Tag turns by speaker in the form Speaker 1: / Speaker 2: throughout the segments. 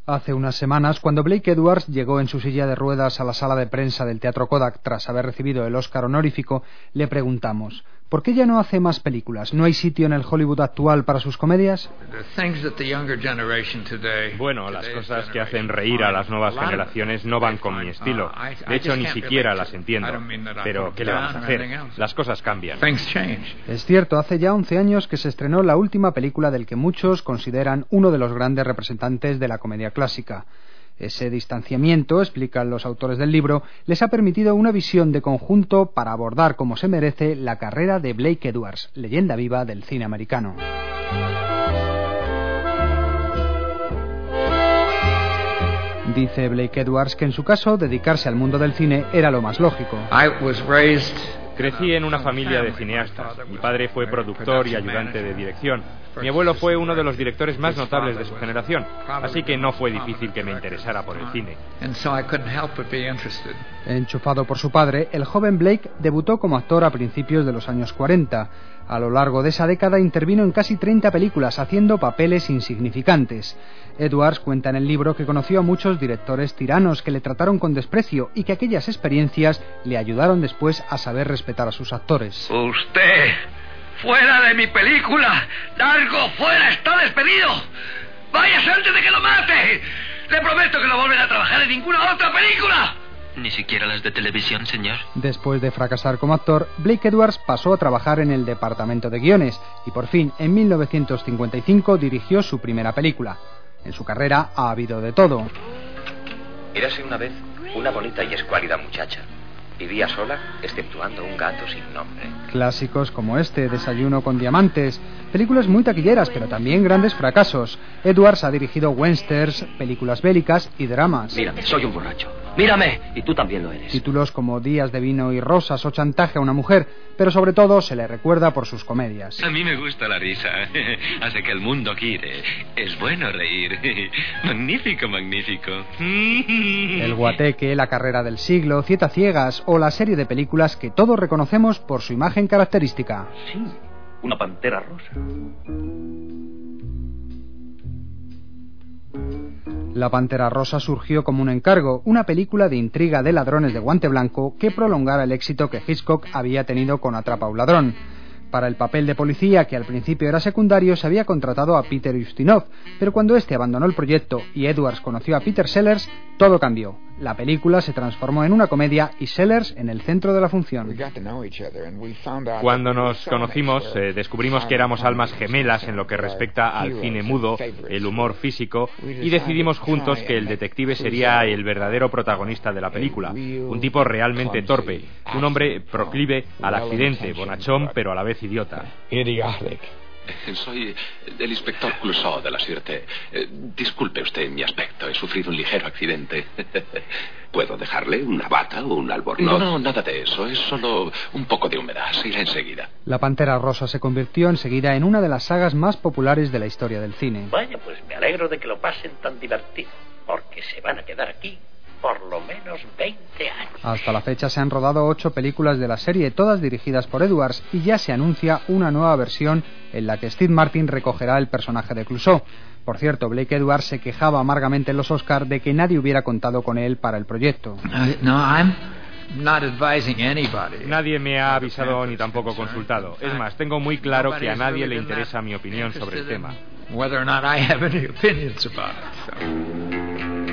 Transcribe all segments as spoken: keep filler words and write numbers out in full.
Speaker 1: Hace unas semanas, cuando Blake Edwards llegó en su silla de ruedas a la sala de prensa del Teatro Kodak tras haber recibido el Oscar honorífico, le preguntamos: ¿por qué ya no hace más películas? ¿No hay sitio en el Hollywood actual para sus comedias?
Speaker 2: Bueno, las cosas que hacen reír a las nuevas generaciones no van con mi estilo. De hecho, ni siquiera las entiendo. Pero, ¿qué le vamos a hacer? Las cosas cambian.
Speaker 1: Es cierto, hace ya once años que se estrenó la última película del que muchos consideran uno de los grandes representantes de la comedia clásica. Ese distanciamiento, explican los autores del libro, les ha permitido una visión de conjunto para abordar como se merece la carrera de Blake Edwards, leyenda viva del cine americano. Dice Blake Edwards que en su caso dedicarse al mundo del cine era lo más lógico.
Speaker 2: Crecí en una familia de cineastas. Mi padre fue productor y ayudante de dirección. Mi abuelo fue uno de los directores más notables de su generación, así que no fue difícil que me interesara por el cine.
Speaker 1: Enchufado por su padre, el joven Blake debutó como actor a principios de los años cuarenta. A lo largo de esa década intervino en casi treinta películas, haciendo papeles insignificantes. Edwards cuenta en el libro que conoció a muchos directores tiranos que le trataron con desprecio y que aquellas experiencias le ayudaron después a saber respetar a sus actores.
Speaker 3: ¡Usted! ¡Fuera de mi película! ¡Largo fuera! ¡Está despedido! ¡Váyase antes de que lo mate! ¡Le prometo que no volverá a trabajar en ninguna otra película!
Speaker 4: ¿Ni siquiera las de televisión, señor?
Speaker 1: Después de fracasar como actor, Blake Edwards pasó a trabajar en el departamento de guiones y por fin, en mil novecientos cincuenta y cinco, dirigió su primera película. En su carrera ha habido de todo.
Speaker 5: Érase una vez una bonita y escuálida muchacha. Vivía sola, exceptuando un gato sin nombre.
Speaker 1: Clásicos como este, Desayuno con diamantes, películas muy taquilleras, pero también grandes fracasos. Edwards ha dirigido westerns, películas bélicas y dramas.
Speaker 4: Mírame, soy un borracho. Mírame, y tú también lo eres.
Speaker 1: Títulos como Días de vino y rosas o Chantaje a una mujer, pero sobre todo se le recuerda por sus comedias.
Speaker 6: A mí me gusta la risa, hace que el mundo gire. Es bueno reír. Magnífico, magnífico.
Speaker 1: El Guateque, La carrera del siglo, Cietaciegas o la serie de películas que todos reconocemos por su imagen característica.
Speaker 4: Sí, una pantera rosa.
Speaker 1: La Pantera Rosa surgió como un encargo, una película de intriga de ladrones de guante blanco que prolongara el éxito que Hitchcock había tenido con Atrapa a un ladrón. Para el papel de policía, que al principio era secundario, se había contratado a Peter Ustinov, pero cuando este abandonó el proyecto y Edwards conoció a Peter Sellers, todo cambió. La película se transformó en una comedia y Sellers en el centro de la función.
Speaker 2: Cuando nos conocimos, eh, descubrimos que éramos almas gemelas en lo que respecta al cine mudo, el humor físico, y decidimos juntos que el detective sería el verdadero protagonista de la película. Un tipo realmente torpe, un hombre proclive al accidente, bonachón, pero a la vez idiota.
Speaker 6: Soy el inspector Clouseau de la Sûreté. Eh, disculpe usted mi aspecto, he sufrido un ligero accidente. ¿Puedo dejarle una bata o un albornoz? No, no, nada de eso, es solo un poco de humedad, se irá enseguida.
Speaker 1: La Pantera Rosa se convirtió enseguida en una de las sagas más populares de la historia del cine.
Speaker 7: Vaya, pues me alegro de que lo pasen tan divertido, porque se van a quedar aquí por lo menos veinte años.
Speaker 1: Hasta la fecha se han rodado ocho películas de la serie, todas dirigidas por Edwards, y ya se anuncia una nueva versión en la que Steve Martin recogerá el personaje de Clouseau. Por cierto, Blake Edwards se quejaba amargamente en los Oscar de que nadie hubiera contado con él para el proyecto.
Speaker 3: Uh, no, I'm not advising anybody.
Speaker 2: Nadie me ha avisado ni tampoco consultado. Es más, tengo muy claro que a nadie le interesa mi opinión sobre el tema.
Speaker 3: Whether or not I have any opinions about it. So.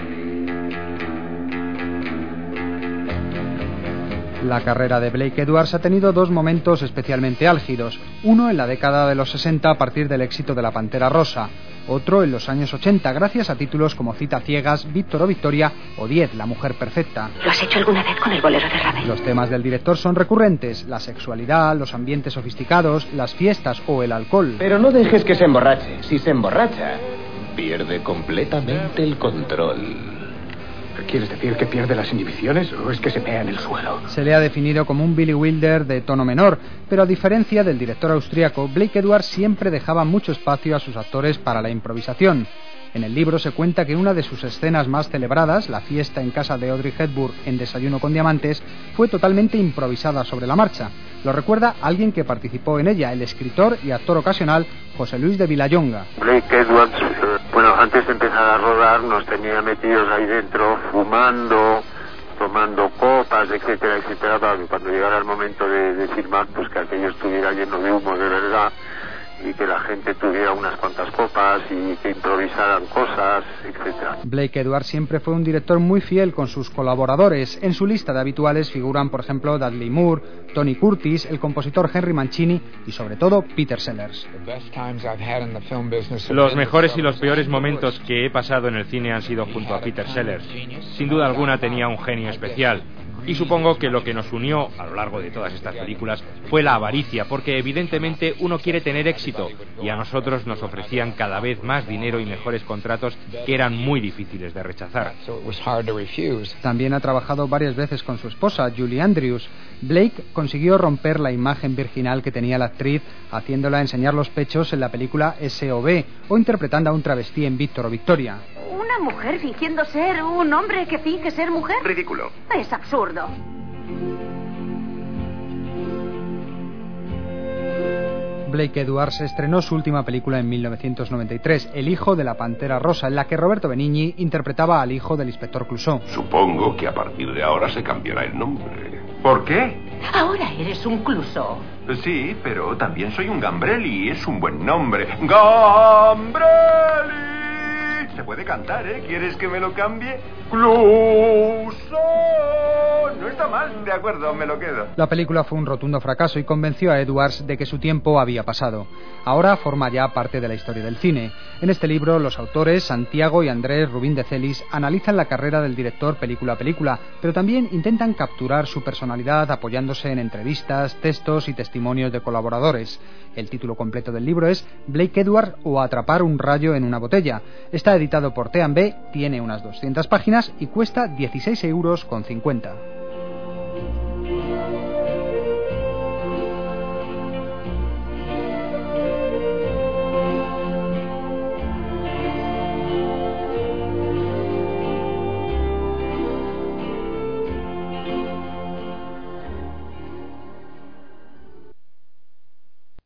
Speaker 1: La carrera de Blake Edwards ha tenido dos momentos especialmente álgidos, uno en la década de los sesenta a partir del éxito de La Pantera Rosa, otro en los años ochenta gracias a títulos como Cietaciegas, Víctor o Victoria o Diez, la mujer perfecta.
Speaker 8: ¿Lo has hecho alguna vez con el bolero de Ravel?
Speaker 1: Los temas del director son recurrentes, la sexualidad, los ambientes sofisticados, las fiestas o el alcohol.
Speaker 9: Pero no dejes que se emborrache, si se emborracha, pierde completamente el control.
Speaker 10: ¿Quieres decir que pierde las inhibiciones o es que se mea en el suelo?
Speaker 1: Se le ha definido como un Billy Wilder de tono menor, pero a diferencia del director austríaco, Blake Edwards siempre dejaba mucho espacio a sus actores para la improvisación. En el libro se cuenta que una de sus escenas más celebradas, la fiesta en casa de Audrey Hepburn en Desayuno con diamantes, fue totalmente improvisada sobre la marcha. Lo recuerda alguien que participó en ella, el escritor y actor ocasional José Luis de Vilallonga.
Speaker 11: Blake Edwards, eh, bueno, antes de empezar a rodar nos tenía metidos ahí dentro, fumando, tomando copas, etcétera, etcétera, para que cuando llegara el momento de, de filmar, pues que aquello estuviera lleno de humo de verdad, y que la gente tuviera unas cuantas copas y que improvisaran cosas, etcétera.
Speaker 1: Blake Edwards siempre fue un director muy fiel con sus colaboradores. En su lista de habituales figuran, por ejemplo, Dudley Moore, Tony Curtis, el compositor Henry Mancini y, sobre todo, Peter Sellers.
Speaker 2: Los mejores y los peores momentos que he pasado en el cine han sido junto a Peter Sellers. Sin duda alguna tenía un genio especial. Y supongo que lo que nos unió a lo largo de todas estas películas fue la avaricia, porque evidentemente uno quiere tener éxito y a nosotros nos ofrecían cada vez más dinero y mejores contratos que eran muy difíciles de rechazar.
Speaker 1: También ha trabajado varias veces con su esposa, Julie Andrews. Blake consiguió romper la imagen virginal que tenía la actriz, haciéndola enseñar los pechos en la película S O B o interpretando a un travesti en Víctor o Victoria.
Speaker 8: ¿Una mujer fingiendo ser un hombre que finge ser mujer?
Speaker 5: Ridículo.
Speaker 8: Es absurdo.
Speaker 1: Blake Edwards estrenó su última película en mil novecientos noventa y tres, El hijo de la Pantera Rosa, en la que Roberto Benigni interpretaba al hijo del inspector Clouseau.
Speaker 6: Supongo que a partir de ahora se cambiará el nombre.
Speaker 12: ¿Por qué?
Speaker 8: Ahora eres un Clouseau.
Speaker 12: Sí, pero también soy un Gambrelli. Es un buen nombre. ¡Gambrelli! Se puede cantar, ¿eh? ¿Quieres que me lo cambie? ¡Clouseau! No está mal, de acuerdo, me lo quedo.
Speaker 1: La película fue un rotundo fracaso y convenció a Edwards de que su tiempo había pasado. Ahora forma ya parte de la historia del cine. En este libro, los autores, Santiago y Andrés Rubín de Celis, analizan la carrera del director película a película, pero también intentan capturar su personalidad apoyándose en entrevistas, textos y testimonios de colaboradores. El título completo del libro es Blake Edwards o Atrapar un rayo en una botella. Está editado por T and B, tiene unas doscientas páginas y cuesta dieciséis euros con cincuenta.